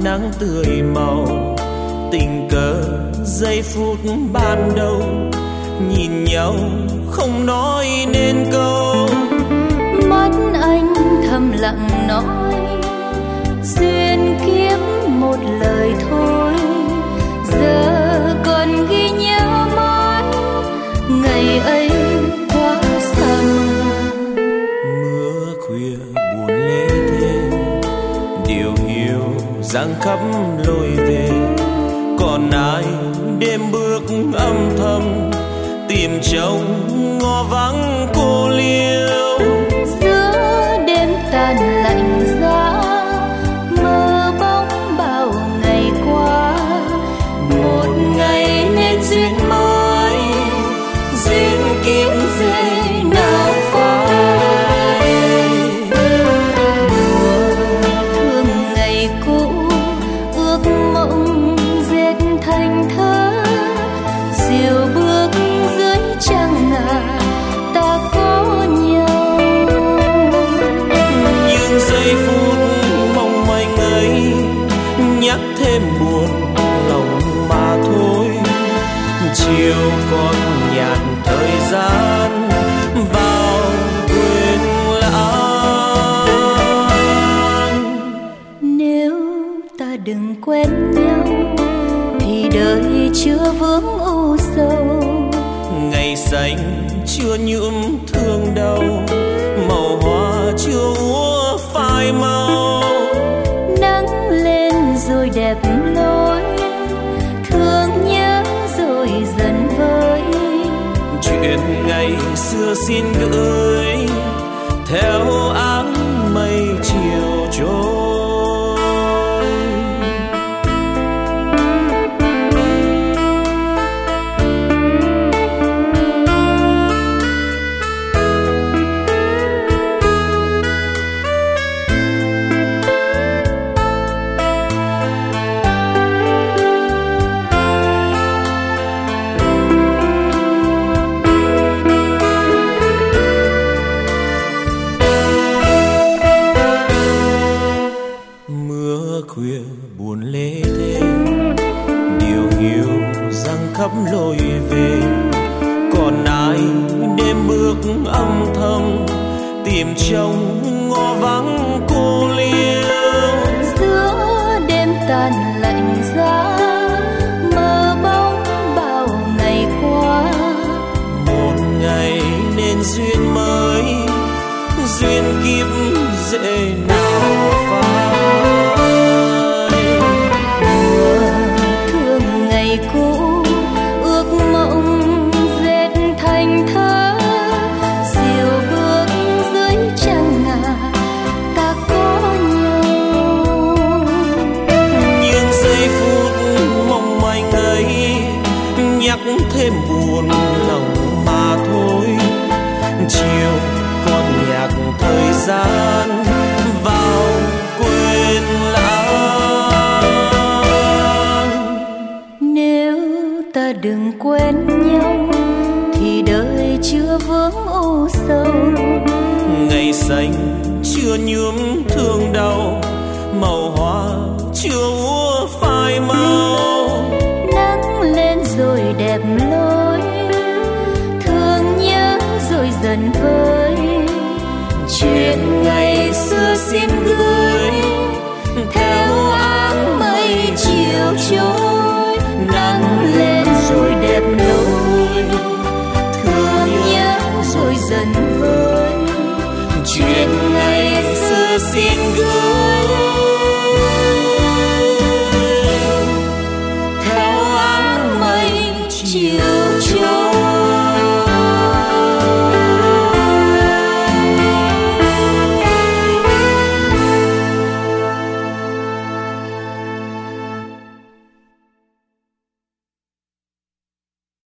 nắng tươi màu, tình cờ giây phút ban đầu, nhìn nhau không nói nên câu. Mắt anh thầm lặng nói duyên kiếp một lời thôi, giờ còn ghi nhớ mãi ngày ấy quá xa. Mưa khuya buồn lê thế, điều hiu giăng khắp lối về, còn ai đêm bước âm thầm tìm trông ngõ vắng cô liêu. Giữa đêm tàn lạnh giá, mơ bóng bao ngày qua, một ngày nên duyên mới, duyên kiếp dễ nào phai. Mùa thương ngày cũ, ước mộng dệt thành thơ, diều bước dưới trăng ngà ta có nhau. Nhưng giây phút mong manh ấy nhắc thêm buồn lòng mà thôi. Chiều còn nhạt thời gian vào quên lãng. Nếu ta đừng quen nhau thì đời chưa vướng u sầu, ngày xanh chưa nhuộm thương đau, màu hoa chưa úa phai màu. nắng lên rồi đẹp lối, thương nhớ rồi dần vơi. Chuyện ngày xưa xin gửi theo áng mây chiều trôi. Khuya buồn lê thế, điều hiu giăng khắp lối về, còn ai đêm bước âm thầm tìm trông ngõ vắng cô liêu. Giữa đêm tàn lạnh giá, mơ bóng bao ngày qua, một ngày nên duyên mới, duyên kiếp dễ nào phai. Cũ ước mộng dệt thành thơ, diều bước dưới trăng ngà ta có nhau. Nhưng giây phút mong manh ấy nhắc thêm buồn lòng mà thôi. Chiều còn nhạt thời gian vào quên ta đừng quên nhau thì đời chưa vướng u sầu, ngày xanh chưa nhuốm thương đau, màu hoa chưa úa phai màu. nắng lên rồi đẹp lối, thương nhớ rồi dần vơi. Chuyện ngày xưa xin gửi theo áng mây chiều trôi, nắng lên rồi đẹp lối, thương nhớ rồi dần vơi. Chuyện ngày xưa xin gửi theo áng mây chiều trôi.